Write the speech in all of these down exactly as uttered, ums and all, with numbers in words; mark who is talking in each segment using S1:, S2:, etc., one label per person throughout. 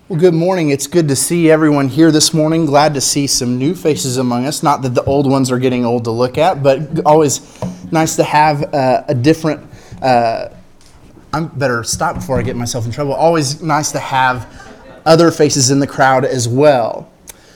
S1: Well, good morning. It's good to see everyone here this morning. Glad to see some new faces among us. Not that the old ones are getting old to look at, but always nice to have uh, a different... Uh, I better stop before I get myself in trouble. Always nice to have other faces in the crowd as well.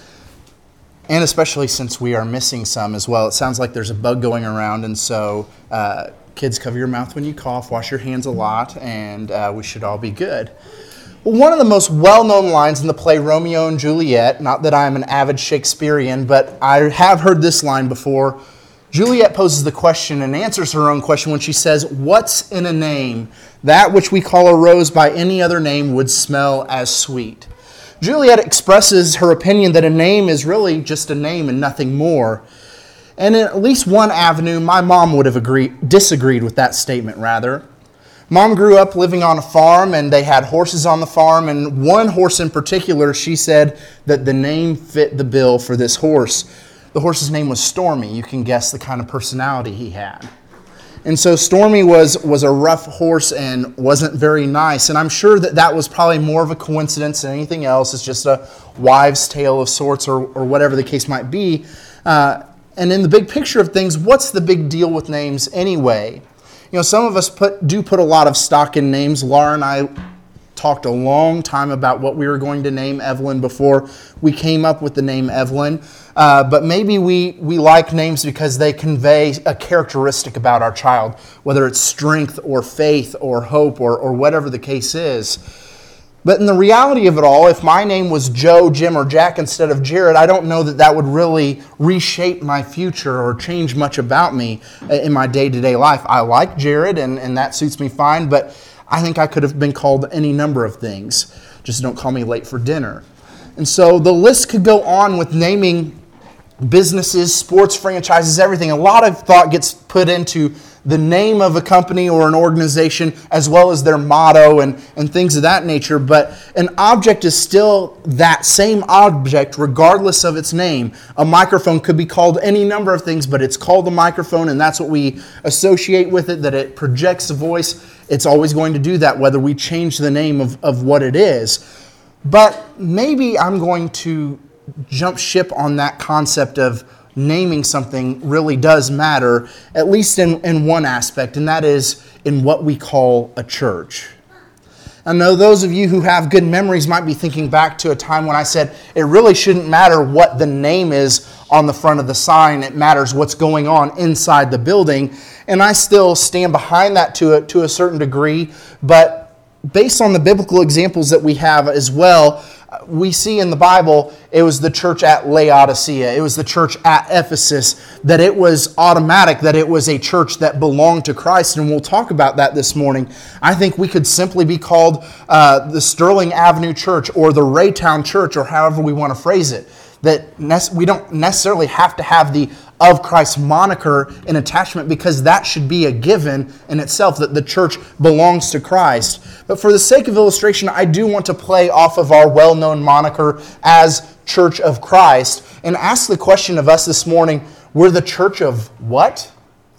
S1: And especially since we are missing some as well. It sounds like there's a bug going around, and so uh, kids, cover your mouth when you cough, wash your hands a lot, and uh, we should all be good. One of the most well-known lines in the play Romeo and Juliet, not that I'm an avid Shakespearean, but I have heard this line before. Juliet poses the question and answers her own question when she says, "What's in a name? That which we call a rose by any other name would smell as sweet." Juliet expresses her opinion that a name is really just a name and nothing more. And in at least one avenue, my mom would have agreed, disagreed with that statement, rather. Mom grew up living on a farm, and they had horses on the farm, and one horse in particular, she said that the name fit the bill for this horse. The horse's name was Stormy. You can guess the kind of personality he had. And so Stormy was, was a rough horse and wasn't very nice, and I'm sure that that was probably more of a coincidence than anything else. It's just a wives' tale of sorts, or, or whatever the case might be. Uh, and in the big picture of things, what's the big deal with names anyway? You know, some of us put do put a lot of stock in names. Laura and I talked a long time about what we were going to name Evelyn before we came up with the name Evelyn. Uh, but maybe we, we like names because they convey a characteristic about our child, whether it's strength or faith or hope or, or whatever the case is. But in the reality of it all, if my name was Joe, Jim, or Jack instead of Jared, I don't know that that would really reshape my future or change much about me in my day-to-day life. I like Jared, and, and that suits me fine, but I think I could have been called any number of things. Just don't call me late for dinner. And so the list could go on with naming businesses, sports franchises, everything. A lot of thought gets put into the name of a company or an organization, as well as their motto and, and things of that nature. But an object is still that same object regardless of its name. A microphone could be called any number of things, but it's called a microphone, and that's what we associate with it, that it projects a voice. It's always going to do that, whether we change the name of, of what it is. But maybe I'm going to jump ship on that concept of naming something really does matter, at least in, in one aspect, and that is in what we call a church. I know those of you who have good memories might be thinking back to a time when I said it really shouldn't matter what the name is on the front of the sign. It matters what's going on inside the building. And I still stand behind that to a, to a certain degree, but based on the biblical examples that we have as well, we see in the Bible, it was the church at Laodicea, it was the church at Ephesus, that it was automatic, that it was a church that belonged to Christ, and we'll talk about that this morning. I think we could simply be called uh, the Sterling Avenue Church or the Raytown Church, or however we want to phrase it. That we don't necessarily have to have the of Christ moniker in attachment, because that should be a given in itself, that the church belongs to Christ. But for the sake of illustration, I do want to play off of our well-known moniker as Church of Christ and ask the question of us this morning, we're the church of what?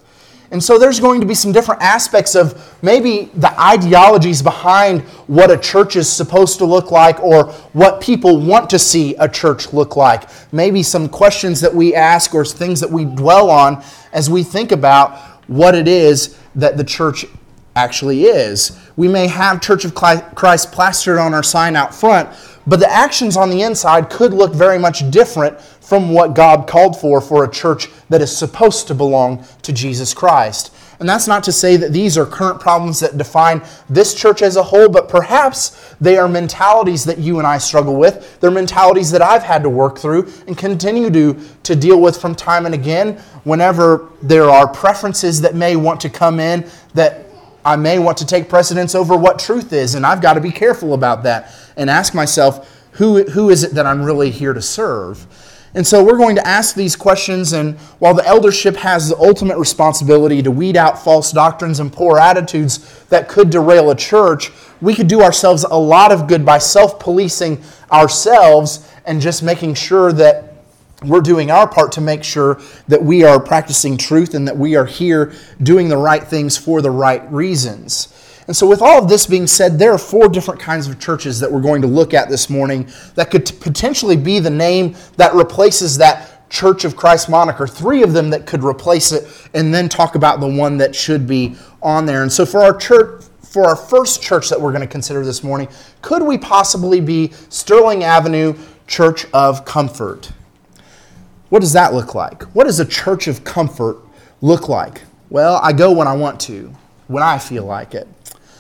S1: And so there's going to be some different aspects of maybe the ideologies behind what a church is supposed to look like, or what people want to see a church look like. Maybe some questions that we ask or things that we dwell on as we think about what it is that the church actually is. We may have Church of Christ plastered on our sign out front, but the actions on the inside could look very much different from what God called for for a church that is supposed to belong to Jesus Christ. And that's not to say that these are current problems that define this church as a whole, but perhaps they are mentalities that you and I struggle with. They're mentalities that I've had to work through and continue to, to deal with from time and again whenever there are preferences that may want to come in, that I may want to take precedence over what truth is, and I've got to be careful about that and ask myself, who, who is it that I'm really here to serve? And so we're going to ask these questions, and while the eldership has the ultimate responsibility to weed out false doctrines and poor attitudes that could derail a church, we could do ourselves a lot of good by self-policing ourselves and just making sure that we're doing our part to make sure that we are practicing truth and that we are here doing the right things for the right reasons. And so with all of this being said, there are four different kinds of churches that we're going to look at this morning that could potentially be the name that replaces that Church of Christ moniker. Three of them that could replace it, and then talk about the one that should be on there. And so for our church, for our first church that we're going to consider this morning, could we possibly be Sterling Avenue Church of Comfort? What does that look like? What does a church of comfort look like? Well, I go when I want to, when I feel like it.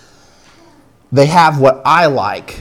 S1: They have what I like.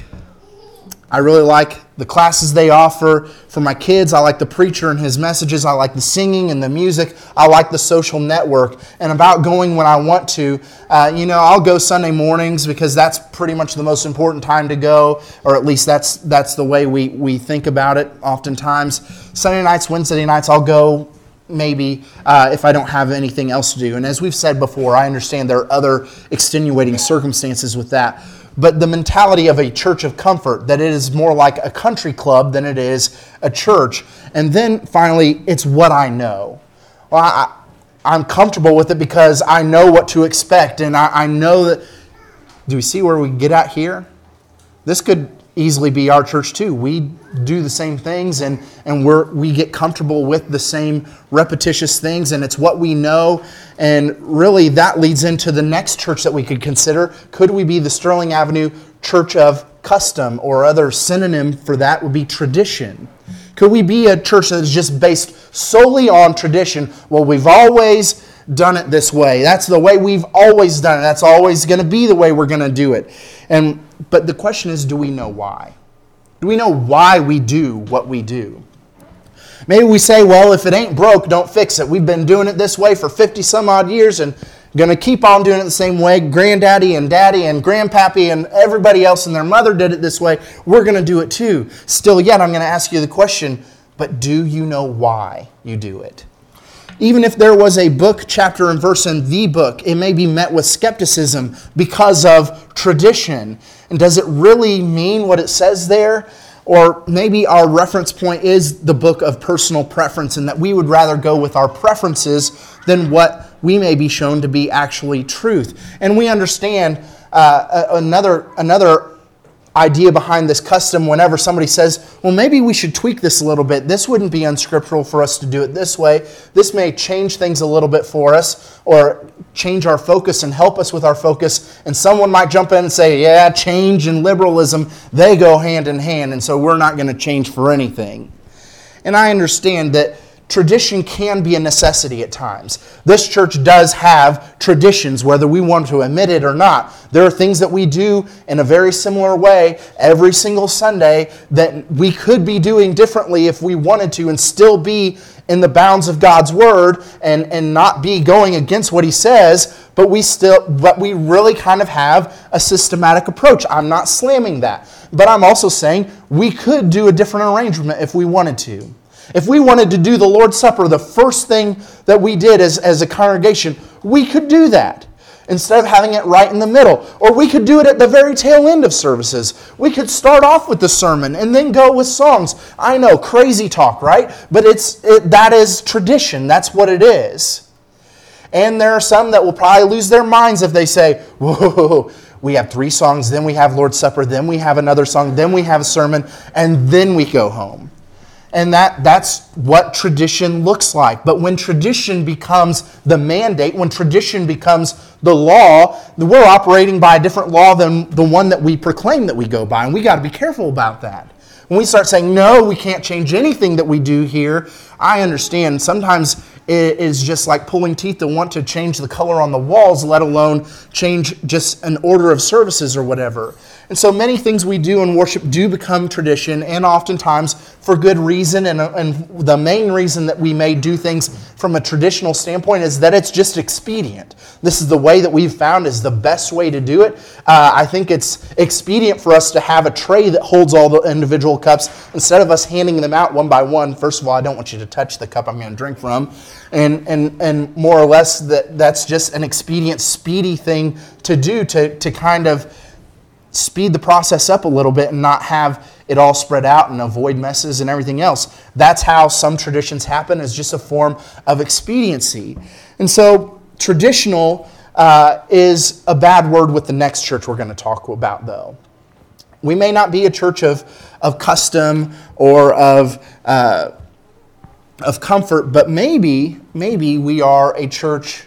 S1: I really like the classes they offer for my kids. I like the preacher and his messages. I like the singing and the music. I like the social network. And about going when I want to, uh, you know, I'll go Sunday mornings because that's pretty much the most important time to go, or at least that's that's the way we, we think about it oftentimes. Sunday nights, Wednesday nights, I'll go maybe uh, if I don't have anything else to do. And as we've said before, I understand there are other extenuating circumstances with that. But the mentality of a church of comfort, that it is more like a country club than it is a church. And then finally, it's what I know. Well, I, I'm comfortable with it because I know what to expect. And I, I know that, do we see where we get at here? This could easily be our church too. We do the same things and, and we're, we get comfortable with the same repetitious things, and it's what we know. And really that leads into the next church that we could consider. Could we be the Sterling Avenue Church of Custom, or other synonym for that would be tradition? Could we be a church that is just based solely on tradition? Well, we've always done it this way. That's the way we've always done it. That's always going to be the way we're going to do it. And but the question is, do we know why? Do we know why we do what we do? Maybe we say, well, if it ain't broke, don't fix it. We've been doing it this way for fifty some odd years and going to keep on doing it the same way. Granddaddy and daddy and grandpappy and everybody else and their mother did it this way. We're going to do it too. Still yet, I'm going to ask you the question, but do you know why you do it? Even if there was a book, chapter, and verse in the book, it may be met with skepticism because of tradition. And does it really mean what it says there? Or maybe our reference point is the book of personal preference, and that we would rather go with our preferences than what we may be shown to be actually truth. And we understand uh, another another idea behind this custom. Whenever somebody says, well, maybe we should tweak this a little bit. This wouldn't be unscriptural for us to do it this way. This may change things a little bit for us, or change our focus and help us with our focus. And someone might jump in and say, yeah, change and liberalism, they go hand in hand, and so we're not going to change for anything. And I understand that tradition can be a necessity at times. This church does have traditions, whether we want to admit it or not. There are things that we do in a very similar way every single Sunday that we could be doing differently if we wanted to, and still be in the bounds of God's Word and, and not be going against what He says, but we still, but we really kind of have a systematic approach. I'm not slamming that, but I'm also saying we could do a different arrangement if we wanted to. If we wanted to do the Lord's Supper, the first thing that we did as, as a congregation, we could do that instead of having it right in the middle. Or we could do it at the very tail end of services. We could start off with the sermon and then go with songs. I know, crazy talk, right? But it's it, that is tradition. That's what it is. And there are some that will probably lose their minds if they say, whoa, we have three songs, then we have Lord's Supper, then we have another song, then we have a sermon, and then we go home. And that, that's what tradition looks like. But when tradition becomes the mandate, when tradition becomes the law, we're operating by a different law than the one that we proclaim that we go by. And we got to be careful about that. When we start saying, no, we can't change anything that we do here, I understand sometimes it is just like pulling teeth to want to change the color on the walls, let alone change just an order of services or whatever. And so many things we do in worship do become tradition, and oftentimes for good reason. And, and the main reason that we may do things from a traditional standpoint is that it's just expedient. This is the way that we've found is the best way to do it. Uh, I think it's expedient for us to have a tray that holds all the individual cups instead of us handing them out one by one. First of all, I don't want you to touch the cup I'm going to drink from. And, and, and more or less that that's just an expedient, speedy thing to do to, to kind of speed the process up a little bit and not have it all spread out and avoid messes and everything else. That's how some traditions happen, is just a form of expediency. And so traditional uh, is a bad word with the next church we're going to talk about, though. We may not be a church of, of custom or of uh, of comfort, but maybe, maybe we are a church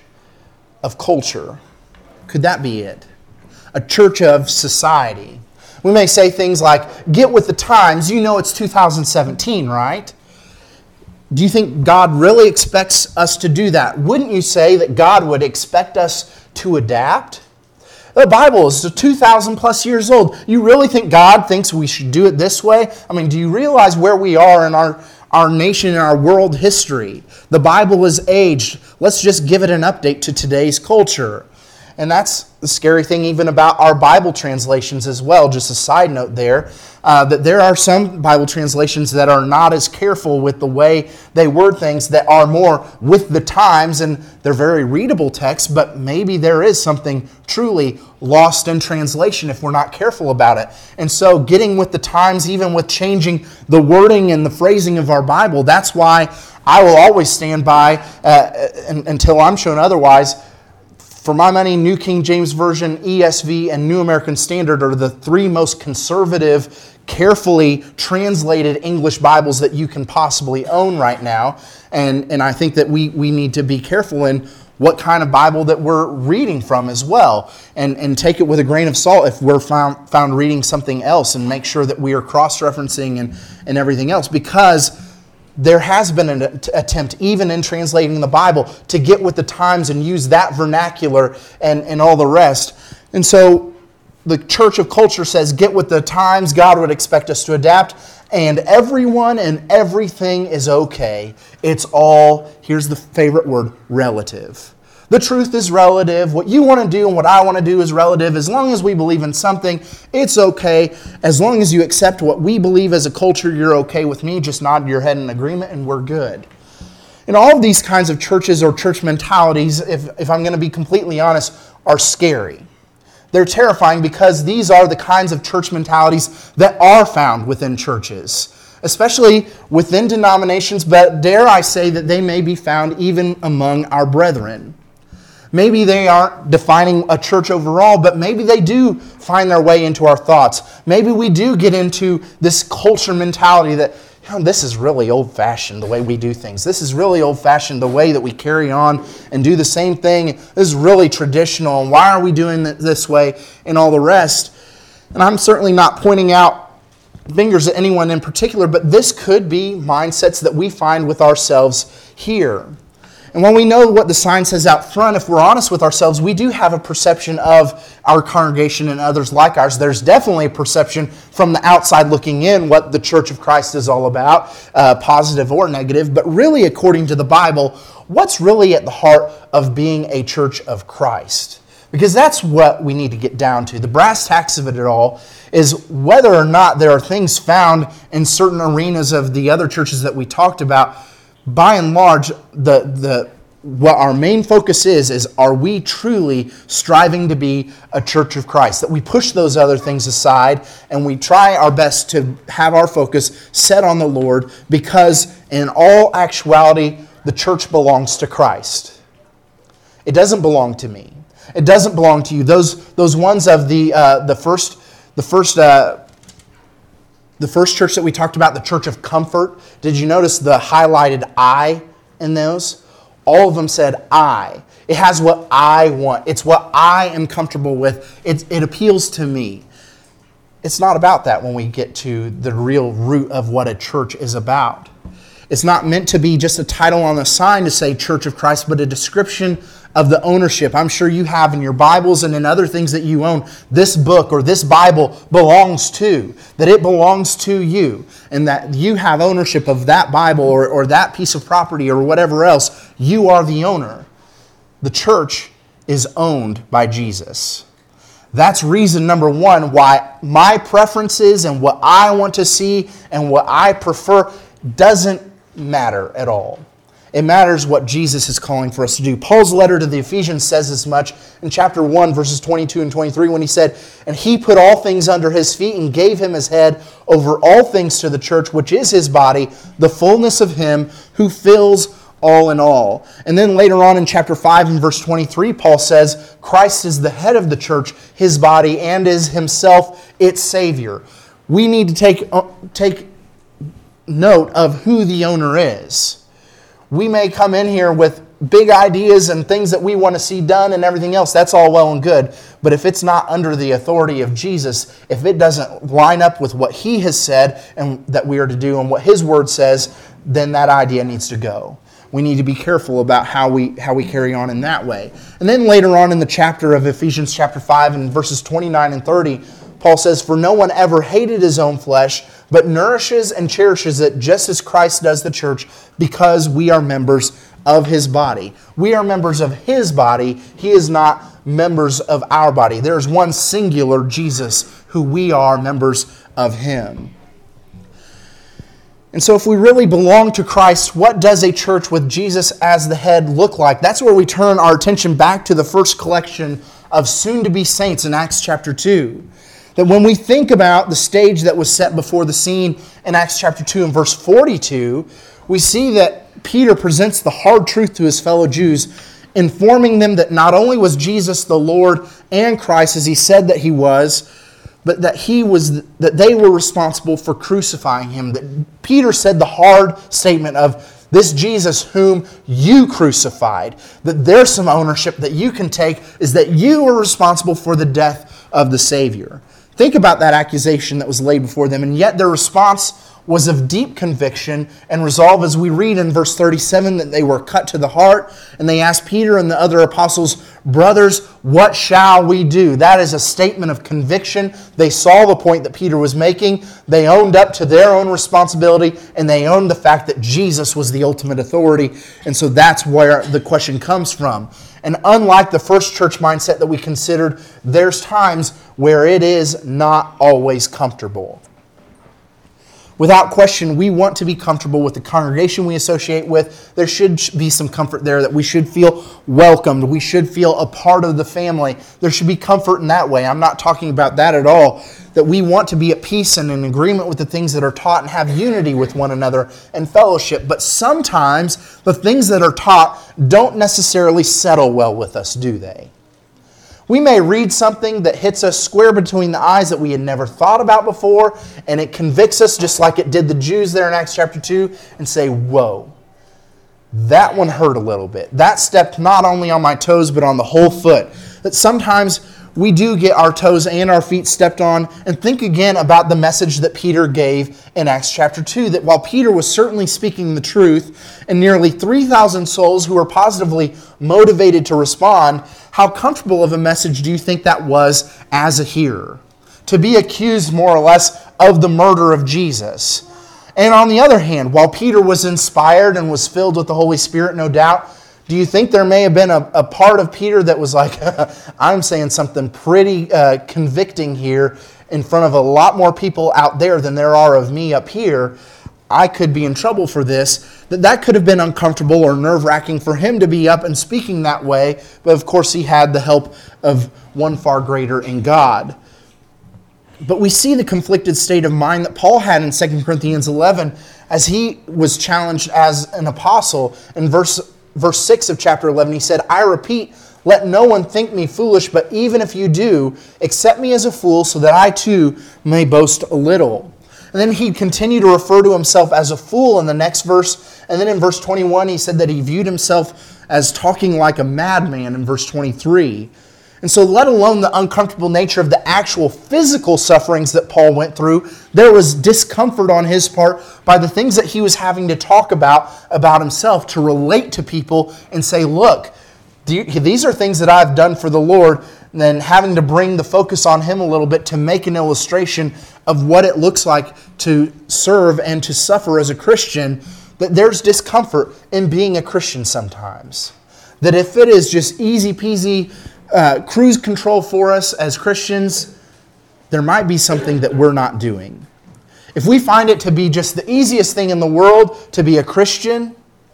S1: of culture. Could that be it? A church of society. We may say things like, get with the times, you know it's two thousand seventeen, right? Do you think God really expects us to do that? Wouldn't you say that God would expect us to adapt? The Bible is two thousand plus years old. You really think God thinks we should do it this way? I mean, do you realize where we are in our, our nation and our world history? The Bible is aged. Let's just give it an update to today's culture. And that's the scary thing even about our Bible translations as well. Just a side note there, uh, that there are some Bible translations that are not as careful with the way they word things, that are more with the times, and they're very readable texts, but maybe there is something truly lost in translation if we're not careful about it. And so getting with the times, even with changing the wording and the phrasing of our Bible, that's why I will always stand by, uh, until I'm shown otherwise. For my money, New King James Version, E S V, and New American Standard are the three most conservative, carefully translated English Bibles that you can possibly own right now. And, and I think that we, we need to be careful in what kind of Bible that we're reading from as well. And, and take it with a grain of salt if we're found, found reading something else, and make sure that we are cross-referencing and, and everything else. Because there has been an attempt, even in translating the Bible, to get with the times and use that vernacular and, and all the rest. And so the church of culture says, get with the times. God would expect us to adapt. And everyone and everything is okay. It's all, here's the favorite word, relative. The truth is relative. What you want to do and what I want to do is relative. As long as we believe in something, it's okay. As long as you accept what we believe as a culture, you're okay with me. Just nod your head in agreement and we're good. And all of these kinds of churches or church mentalities, if, if I'm going to be completely honest, are scary. They're terrifying because these are the kinds of church mentalities that are found within churches, especially within denominations, but dare I say that they may be found even among our brethren. Maybe they aren't defining a church overall, but maybe they do find their way into our thoughts. Maybe we do get into this culture mentality that, you know, this is really old-fashioned, the way we do things. This is really old-fashioned, the way that we carry on and do the same thing. This is really traditional, and why are we doing it this way, and all the rest. And I'm certainly not pointing out fingers at anyone in particular, but this could be mindsets that we find with ourselves here. And when we know what the sign says out front, if we're honest with ourselves, we do have a perception of our congregation and others like ours. There's definitely a perception from the outside looking in what the Church of Christ is all about, uh, positive or negative. But really, according to the Bible, what's really at the heart of being a church of Christ? Because that's what we need to get down to. The brass tacks of it all is whether or not there are things found in certain arenas of the other churches that we talked about. By and large, the the what our main focus is, is are we truly striving to be a church of Christ? That we push those other things aside and we try our best to have our focus set on the Lord, because in all actuality, the church belongs to Christ. It doesn't belong to me. It doesn't belong to you. Those those ones of the uh, the first the first. Uh, The first church that we talked about, the Church of Comfort, did you notice the highlighted I in those? All of them said I. It has what I want. It's what I am comfortable with. It, it appeals to me. It's not about that when we get to the real root of what a church is about. It's not meant to be just a title on the sign to say Church of Christ, but a description of the ownership. I'm sure you have in your Bibles and in other things that you own, this book or this Bible belongs to, that it belongs to you, and that you have ownership of that Bible or, or that piece of property or whatever else. You are the owner. The church is owned by Jesus. That's reason number one why my preferences and what I want to see and what I prefer doesn't matter at all. It matters what Jesus is calling for us to do. Paul's letter to the Ephesians says as much in chapter one, verses twenty-two and twenty-three, when he said, "And he put all things under his feet and gave him his head over all things to the church, which is his body, the fullness of him who fills all in all. And then later on in chapter five and verse twenty-three, Paul says, Christ is the head of the church, his body, and is himself its Savior. We need to take, uh, take note of who the owner is. We may come in here with big ideas and things that we want to see done and everything else. That's all well and good. But if it's not under the authority of Jesus, if it doesn't line up with what he has said and that we are to do and what his word says, then that idea needs to go. We need to be careful about how we how we carry on in that way. And then later on in the chapter of Ephesians chapter five and verses twenty-nine and thirty, Paul says, "For no one ever hated his own flesh, but nourishes and cherishes it just as Christ does the church, because we are members of his body." We are members of his body. He is not members of our body. There is one singular Jesus who we are members of him. And so if we really belong to Christ, what does a church with Jesus as the head look like? That's where we turn our attention back to the first collection of soon-to-be saints in Acts chapter two. That when we think about the stage that was set before the scene in Acts chapter two and verse forty-two, we see that Peter presents the hard truth to his fellow Jews, informing them that not only was Jesus the Lord and Christ as he said that he was, but that he was that they were responsible for crucifying him. That Peter said the hard statement of this Jesus whom you crucified, that there's some ownership that you can take, is that you were responsible for the death of the Savior. Think about that accusation that was laid before them, and yet their response was of deep conviction and resolve, as we read in verse thirty-seven that they were cut to the heart, and they asked Peter and the other apostles, "Brothers, what shall we do?" That is a statement of conviction. They saw the point that Peter was making. They owned up to their own responsibility, and they owned the fact that Jesus was the ultimate authority. And so that's where the question comes from. And unlike the first church mindset that we considered, there's times where it is not always comfortable. Without question, we want to be comfortable with the congregation we associate with. There should be some comfort there, that we should feel welcomed. We should feel a part of the family. There should be comfort in that way. I'm not talking about that at all. That we want to be at peace and in agreement with the things that are taught and have unity with one another and fellowship. But sometimes the things that are taught don't necessarily settle well with us, do they? We may read something that hits us square between the eyes that we had never thought about before, and it convicts us just like it did the Jews there in Acts chapter two, and say, whoa, that one hurt a little bit. That stepped not only on my toes, but on the whole foot. That sometimes we do get our toes and our feet stepped on. And think again about the message that Peter gave in Acts chapter two, that while Peter was certainly speaking the truth, and nearly three thousand souls who were positively motivated to respond, how comfortable of a message do you think that was as a hearer? To be accused more or less of the murder of Jesus. And on the other hand, while Peter was inspired and was filled with the Holy Spirit, no doubt, do you think there may have been a, a part of Peter that was like, I'm saying something pretty uh, convicting here in front of a lot more people out there than there are of me up here. I could be in trouble for this. That that could have been uncomfortable or nerve-wracking for him to be up and speaking that way. But of course he had the help of one far greater in God. But we see the conflicted state of mind that Paul had in Second Corinthians eleven as he was challenged as an apostle. In verse, verse six of chapter eleven, he said, "I repeat, let no one think me foolish, but even if you do, accept me as a fool so that I too may boast a little." And then he'd continue to refer to himself as a fool in the next verse. And then in verse twenty-one, he said that he viewed himself as talking like a madman in verse twenty-three. And so let alone the uncomfortable nature of the actual physical sufferings that Paul went through, there was discomfort on his part by the things that he was having to talk about, about himself, to relate to people and say, look, these are things that I've done for the Lord, and then having to bring the focus on him a little bit to make an illustration of what it looks like to serve and to suffer as a Christian, that there's discomfort in being a Christian sometimes. That if it is just easy peasy uh, cruise control for us as Christians, there might be something that we're not doing. If we find it to be just the easiest thing in the world to be a Christian,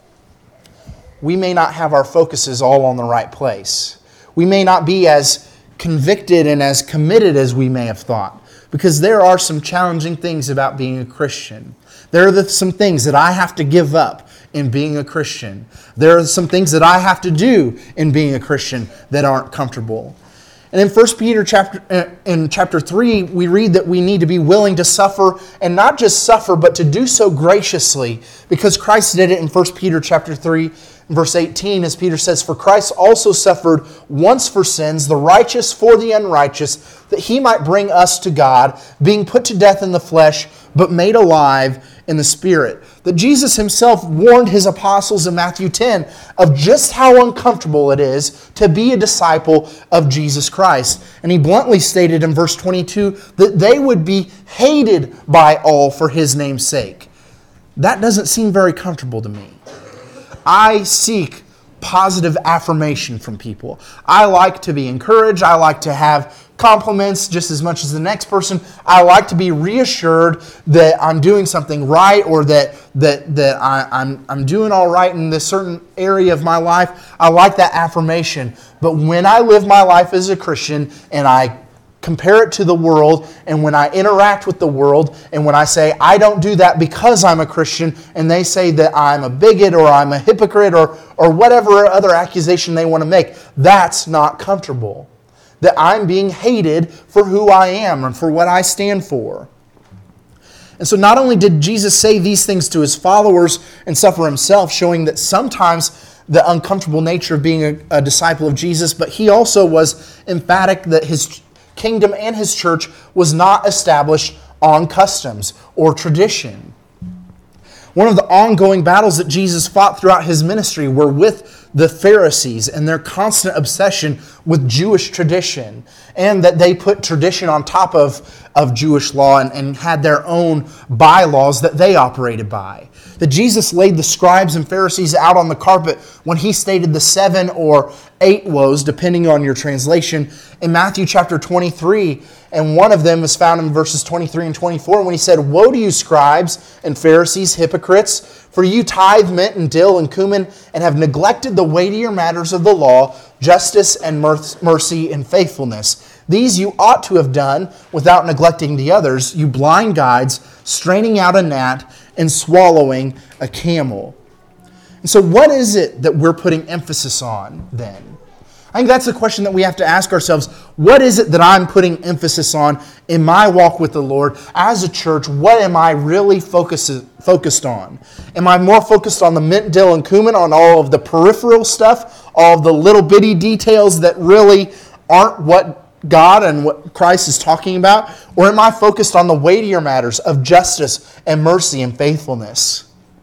S1: we may not have our focuses all on the right place. We may not be as convicted and as committed as we may have thought. because there are some challenging things about being a Christian. There are the, some things that I have to give up in being a Christian. There are some things that I have to do in being a Christian that aren't comfortable. And in First Peter chapter in chapter three, we read that we need to be willing to suffer, and not just suffer, but to do so graciously, because Christ did it in First Peter chapter three, verse eighteen, as Peter says, "For Christ also suffered once for sins, the righteous for the unrighteous, that he might bring us to God, being put to death in the flesh, but made alive in the Spirit." That Jesus himself warned his apostles in Matthew ten of just how uncomfortable it is to be a disciple of Jesus Christ. And he bluntly stated in verse twenty-two that they would be hated by all for his name's sake. That doesn't seem very comfortable to me. I seek positive affirmation from people. I like to be encouraged. I like to have compliments just as much as the next person. I like to be reassured that I'm doing something right, or that that that I, I'm I'm doing all right in this certain area of my life. I like that affirmation. But when I live my life as a Christian and I compare it to the world, and when I interact with the world, and when I say I don't do that because I'm a Christian, and they say that I'm a bigot or I'm a hypocrite or or whatever other accusation they want to make, that's not comfortable. That I'm being hated for who I am and for what I stand for. And so not only did Jesus say these things to his followers and suffer himself, showing that sometimes the uncomfortable nature of being a, a disciple of Jesus, but he also was emphatic that his kingdom and his church was not established on customs or tradition. One of the ongoing battles that Jesus fought throughout his ministry were with the Pharisees and their constant obsession with Jewish tradition, and that they put tradition on top of, of Jewish law and, and had their own bylaws that they operated by. That Jesus laid the scribes and Pharisees out on the carpet when he stated the seven or eight woes, depending on your translation, in Matthew chapter twenty-three. And one of them is found in verses twenty-three and twenty-four when he said, "Woe to you, scribes and Pharisees, hypocrites! For you tithe mint and dill and cumin, and have neglected the weightier matters of the law, justice and mercy and faithfulness. These you ought to have done without neglecting the others, you blind guides, straining out a gnat and swallowing a camel." And so what is it that we're putting emphasis on then? I think that's the question that we have to ask ourselves. What is it that I'm putting emphasis on in my walk with the Lord? As a church, what am I really focus, focused on? Am I more focused on the mint, dill, and cumin, on all of the peripheral stuff, all of the little bitty details that really aren't what God and what Christ is talking about? Or am I focused on the weightier matters of justice and mercy and faithfulness?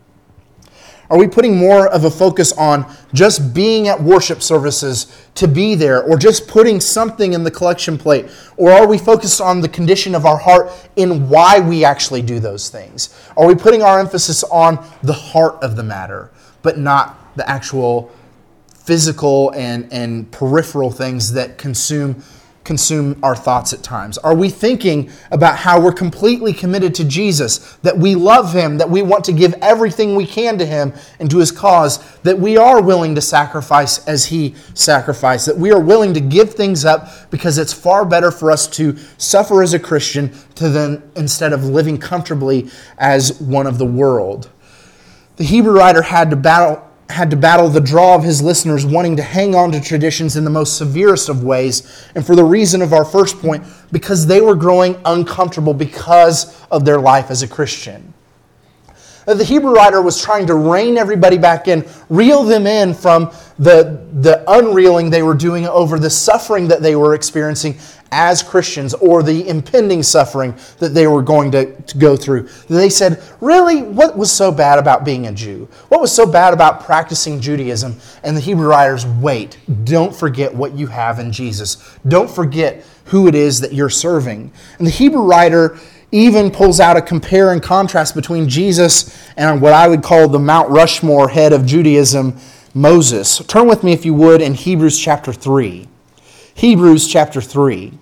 S1: Are we putting more of a focus on just being at worship services to be there, or just putting something in the collection plate? Or are we focused on the condition of our heart in why we actually do those things? Are we putting our emphasis on the heart of the matter, but not the actual physical and, and peripheral things that consume consume our thoughts at times? Are we thinking about how we're completely committed to Jesus, that we love him, that we want to give everything we can to him and to his cause, that we are willing to sacrifice as he sacrificed, that we are willing to give things up because it's far better for us to suffer as a Christian to then, instead of living comfortably as one of the world? The Hebrew writer had to battle had to battle the draw of his listeners wanting to hang on to traditions in the most severest of ways, and for the reason of our first point, because they were growing uncomfortable because of their life as a Christian. The Hebrew writer was trying to rein everybody back in, reel them in from the, the unreeling they were doing over the suffering that they were experiencing as Christians, or the impending suffering that they were going to, to go through. They said, really, what was so bad about being a Jew? What was so bad about practicing Judaism? And the Hebrew writers, wait, don't forget what you have in Jesus. Don't forget who it is that you're serving. And the Hebrew writer even pulls out a compare and contrast between Jesus and what I would call the Mount Rushmore head of Judaism, Moses. Turn with me, if you would, in Hebrews chapter three. Hebrews chapter three.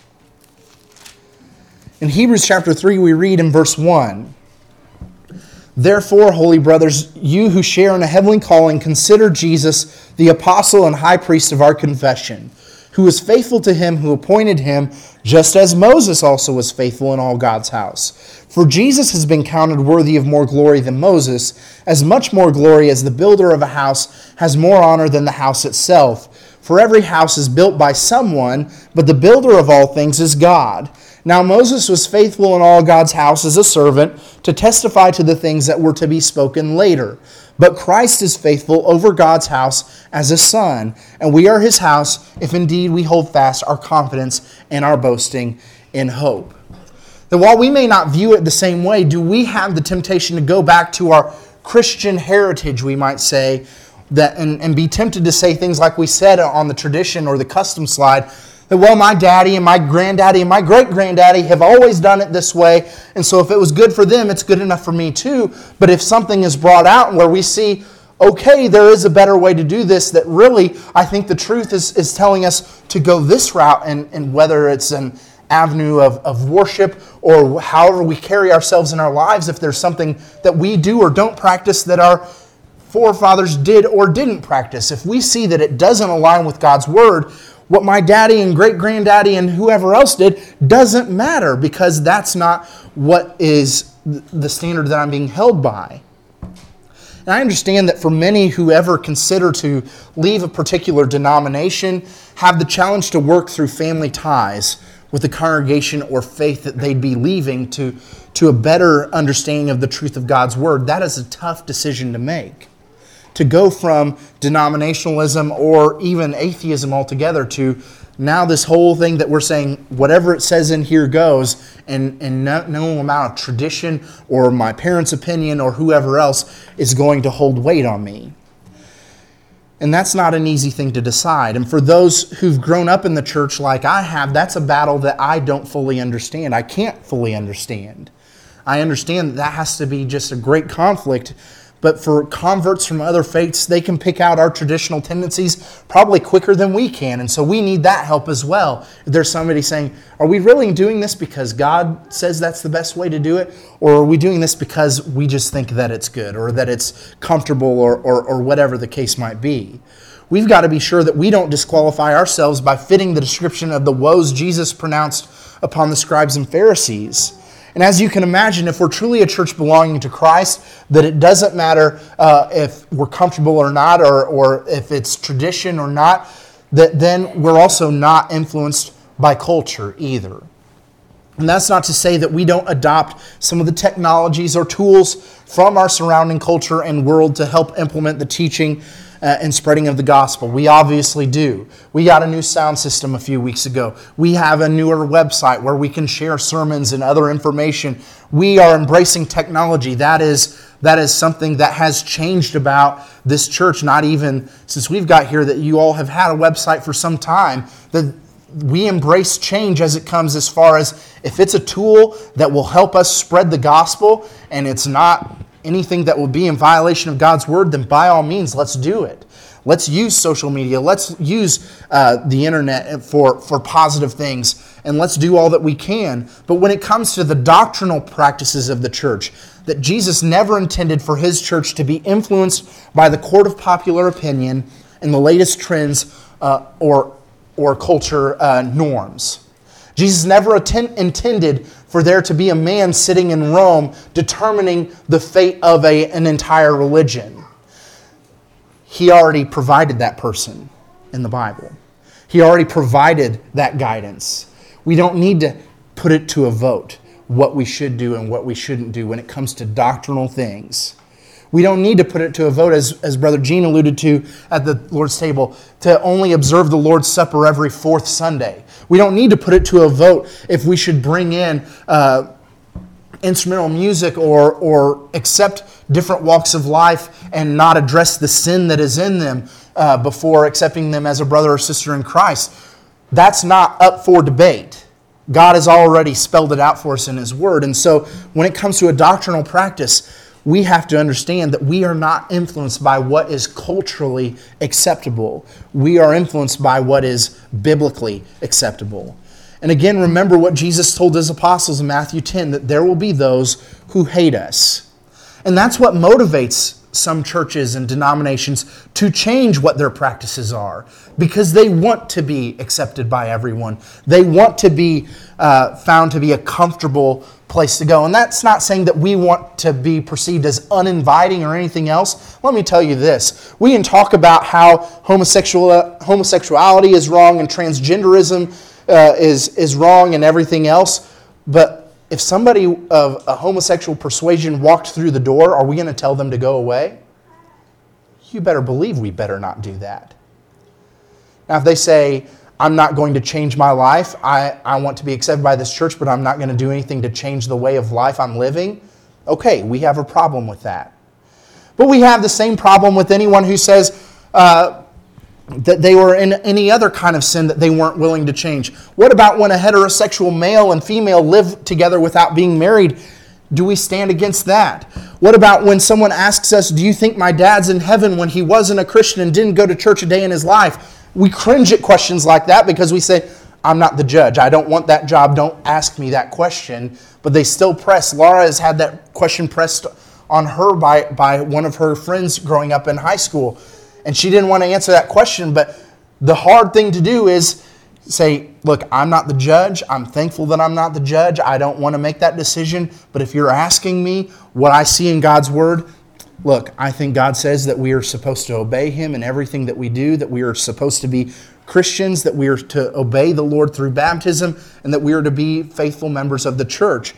S1: In Hebrews chapter three, we read in verse one, Therefore, holy brothers, you who share in a heavenly calling, consider Jesus, the apostle and high priest of our confession, who was faithful to him who appointed him, just as Moses also was faithful in all God's house. For Jesus has been counted worthy of more glory than Moses, as much more glory as the builder of a house has more honor than the house itself. For every house is built by someone, but the builder of all things is God. Now Moses was faithful in all God's house as a servant to testify to the things that were to be spoken later. But Christ is faithful over God's house as a son, and we are his house if indeed we hold fast our confidence and our boasting in hope. That while we may not view it the same way, do we have the temptation to go back to our Christian heritage, we might say, that and, and be tempted to say things like we said on the tradition or the custom slide, that, well, my daddy and my granddaddy and my great-granddaddy have always done it this way, and so if it was good for them, it's good enough for me too. But if something is brought out where we see, okay, there is a better way to do this, that really, I think the truth is, is telling us to go this route, and, and whether it's an avenue of, of worship or however we carry ourselves in our lives, if there's something that we do or don't practice that our forefathers did or didn't practice, if we see that it doesn't align with God's Word, what my daddy and great-granddaddy and whoever else did doesn't matter, because that's not what is the standard that I'm being held by. And I understand that for many who ever consider to leave a particular denomination have the challenge to work through family ties with the congregation or faith that they'd be leaving to, to a better understanding of the truth of God's Word. That is a tough decision to make. To go from denominationalism or even atheism altogether to now this whole thing that we're saying, whatever it says in here goes, and, and no, no amount of tradition or my parents' opinion or whoever else is going to hold weight on me. And that's not an easy thing to decide. And for those who've grown up in the church like I have, that's a battle that I don't fully understand. I can't fully understand. I understand that that has to be just a great conflict. But for converts from other faiths, they can pick out our traditional tendencies probably quicker than we can. And so we need that help as well. If there's somebody saying, are we really doing this because God says that's the best way to do it? Or are we doing this because we just think that it's good or that it's comfortable or, or, or whatever the case might be? We've got to be sure that we don't disqualify ourselves by fitting the description of the woes Jesus pronounced upon the scribes and Pharisees. And as you can imagine, if we're truly a church belonging to Christ, that it doesn't matter uh, if we're comfortable or not, or, or if it's tradition or not, that then we're also not influenced by culture either. And that's not to say that we don't adopt some of the technologies or tools from our surrounding culture and world to help implement the teaching Uh, and spreading of the gospel. We obviously do. We got a new sound system a few weeks ago. We have a newer website where we can share sermons and other information. We are embracing technology. That is, that is something that has changed about this church, not even since we've got here, that you all have had a website for some time. That we embrace change as it comes, as far as if it's a tool that will help us spread the gospel and it's not anything that will be in violation of God's Word, then by all means, let's do it. Let's use social media. Let's use uh, the internet for, for positive things, and let's do all that we can. But when it comes to the doctrinal practices of the church, that Jesus never intended for his church to be influenced by the court of popular opinion and the latest trends uh, or, or culture uh, norms. Jesus never atten- intended for there to be a man sitting in Rome determining the fate of a, an entire religion. He already provided that person in the Bible. He already provided that guidance. We don't need to put it to a vote, what we should do and what we shouldn't do when it comes to doctrinal things. We don't need to put it to a vote, as, as Brother Gene alluded to at the Lord's table, to only observe the Lord's Supper every fourth Sunday. We don't need to put it to a vote if we should bring in uh, instrumental music or, or accept different walks of life and not address the sin that is in them uh, before accepting them as a brother or sister in Christ. That's not up for debate. God has already spelled it out for us in His Word. And so when it comes to a doctrinal practice, we have to understand that we are not influenced by what is culturally acceptable. We are influenced by what is biblically acceptable. And again, remember what Jesus told His apostles in Matthew ten, that there will be those who hate us. And that's what motivates some churches and denominations to change what their practices are, because they want to be accepted by everyone. They want to be uh, found to be a comfortable place to go. And that's not saying that we want to be perceived as uninviting or anything else. Let me tell you this. We can talk about how homosexual, homosexuality is wrong and transgenderism uh, is, is wrong and everything else, but if somebody of a homosexual persuasion walked through the door, are we going to tell them to go away? You better believe we better not do that. Now, if they say, I'm not going to change my life, I, I want to be accepted by this church, but I'm not going to do anything to change the way of life I'm living, okay, we have a problem with that. But we have the same problem with anyone who says, uh, that they were in any other kind of sin that they weren't willing to change. What about when a heterosexual male and female live together without being married? Do we stand against that? What about when someone asks us, do you think my dad's in heaven when he wasn't a Christian and didn't go to church a day in his life? We cringe at questions like that because we say, I'm not the judge. I don't want that job. Don't ask me that question. But they still press. Laura has had that question pressed on her by, by one of her friends growing up in high school. And she didn't want to answer that question, but the hard thing to do is say, look, I'm not the judge. I'm thankful that I'm not the judge. I don't want to make that decision. But if you're asking me what I see in God's Word, look, I think God says that we are supposed to obey Him in everything that we do, that we are supposed to be Christians, that we are to obey the Lord through baptism, and that we are to be faithful members of the church.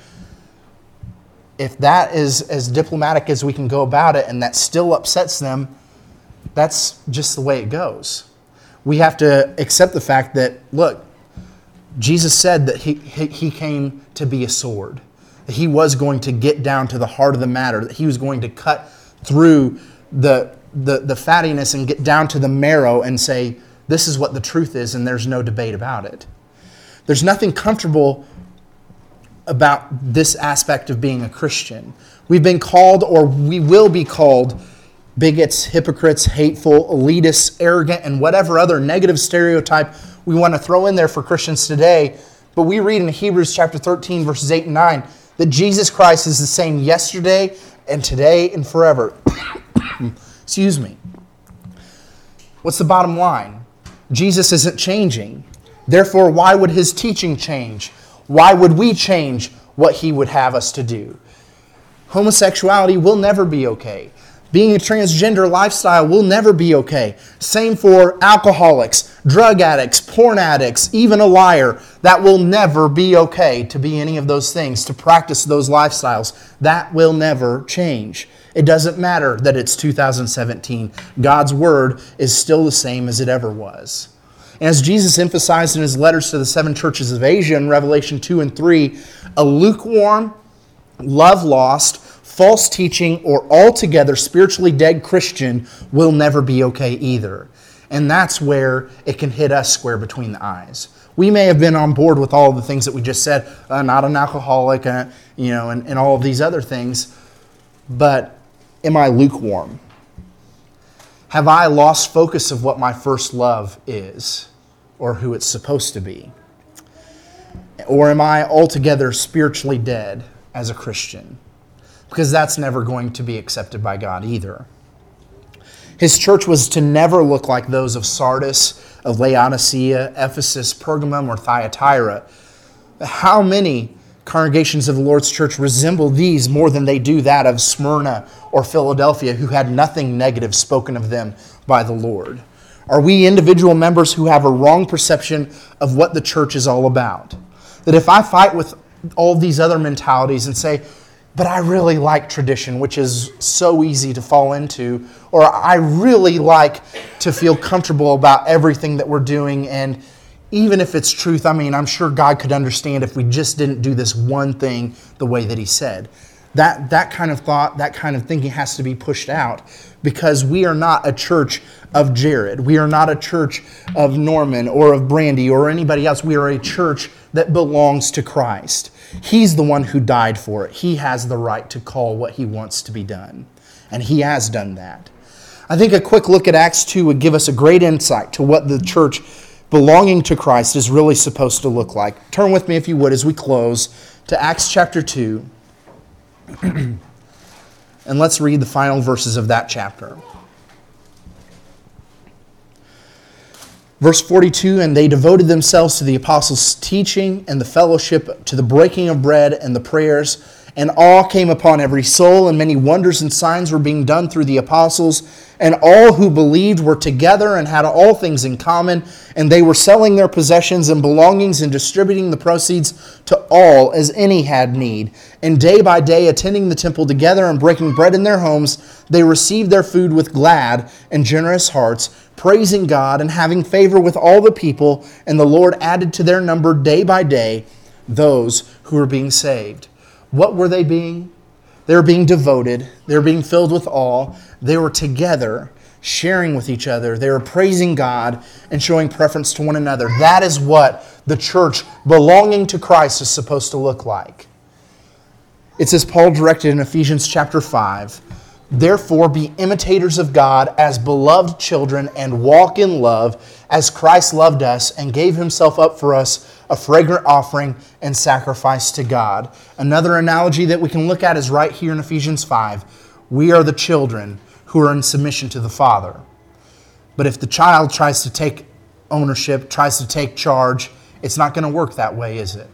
S1: If that is as diplomatic as we can go about it and that still upsets them, that's just the way it goes. We have to accept the fact that, look, Jesus said that he, he came to be a sword. That He was going to get down to the heart of the matter. That He was going to cut through the, the, the fattiness and get down to the marrow and say, this is what the truth is, and there's no debate about it. There's nothing comfortable about this aspect of being a Christian. We've been called, or we will be called, bigots, hypocrites, hateful, elitists, arrogant, and whatever other negative stereotype we want to throw in there for Christians today. But we read in Hebrews chapter thirteen, verses eight and nine, that Jesus Christ is the same yesterday and today and forever. Excuse me. What's the bottom line? Jesus isn't changing. Therefore, why would His teaching change? Why would we change what He would have us to do? Homosexuality will never be okay. Being a transgender lifestyle will never be okay. Same for alcoholics, drug addicts, porn addicts, even a liar. That will never be okay to be any of those things, to practice those lifestyles. That will never change. It doesn't matter that it's two thousand seventeen. God's Word is still the same as it ever was. And as Jesus emphasized in His letters to the seven churches of Asia in Revelation two and three, a lukewarm, love-lost, false teaching, or altogether spiritually dead Christian will never be okay either. And that's where it can hit us square between the eyes. We may have been on board with all of the things that we just said, uh, not an alcoholic, uh, you know, and, and all of these other things, but am I lukewarm? Have I lost focus of what my first love is, or who it's supposed to be? Or am I altogether spiritually dead as a Christian? Because that's never going to be accepted by God either. His church was to never look like those of Sardis, of Laodicea, Ephesus, Pergamum, or Thyatira. How many congregations of the Lord's church resemble these more than they do that of Smyrna or Philadelphia, who had nothing negative spoken of them by the Lord? Are we individual members who have a wrong perception of what the church is all about? That if I fight with all these other mentalities and say, but I really like tradition, which is so easy to fall into, or I really like to feel comfortable about everything that we're doing, and even if it's truth, I mean, I'm sure God could understand if we just didn't do this one thing the way that He said. That, that kind of thought, that kind of thinking has to be pushed out, because we are not a church of Jared. We are not a church of Norman or of Brandy or anybody else. We are a church that belongs to Christ. He's the one who died for it. He has the right to call what He wants to be done. And He has done that. I think a quick look at Acts two would give us a great insight to what the church belonging to Christ is really supposed to look like. Turn with me, if you would, as we close, to Acts chapter two. And let's read the final verses of that chapter. Verse forty-two, and they devoted themselves to the apostles' teaching and the fellowship, to the breaking of bread and the prayers. And awe came upon every soul, and many wonders and signs were being done through the apostles. And all who believed were together and had all things in common. And they were selling their possessions and belongings and distributing the proceeds to all as any had need. And day by day, attending the temple together and breaking bread in their homes, they received their food with glad and generous hearts, praising God and having favor with all the people. And the Lord added to their number day by day those who were being saved. What were they being? They were being devoted. They were being filled with awe. They were together, sharing with each other. They were praising God and showing preference to one another. That is what the church belonging to Christ is supposed to look like. It's as Paul directed in Ephesians chapter five. Therefore, be imitators of God as beloved children and walk in love as Christ loved us and gave himself up for us, a fragrant offering and sacrifice to God. Another analogy that we can look at is right here in Ephesians five. We are the children who are in submission to the Father. But if the child tries to take ownership, tries to take charge, it's not going to work that way, is it?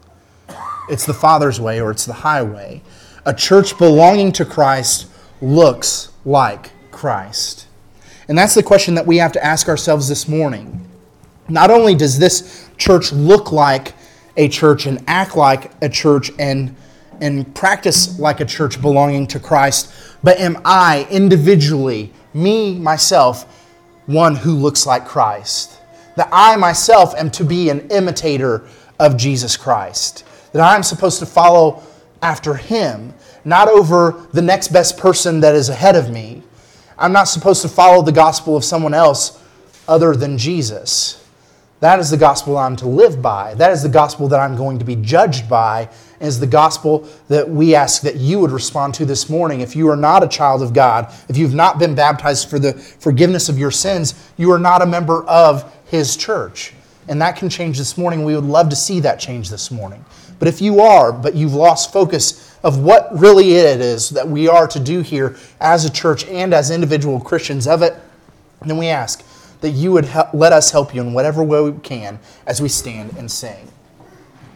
S1: It's the Father's way, or it's the highway. A church belonging to Christ looks like Christ. And that's the question that we have to ask ourselves this morning. Not only does this church look like a church and act like a church and, and practice like a church belonging to Christ, but am I individually, me, myself, one who looks like Christ? That I myself am to be an imitator of Jesus Christ. That I'm supposed to follow after Him, not over the next best person that is ahead of me. I'm not supposed to follow the gospel of someone else other than Jesus. That is the gospel I'm to live by. That is the gospel that I'm going to be judged by. And is the gospel that we ask that you would respond to this morning. If you are not a child of God, if you've not been baptized for the forgiveness of your sins, you are not a member of His church. And that can change this morning. We would love to see that change this morning. But if you are, but you've lost focus of what really it is that we are to do here as a church and as individual Christians of it, then we ask that you would help, let us help you in whatever way we can as we stand and sing.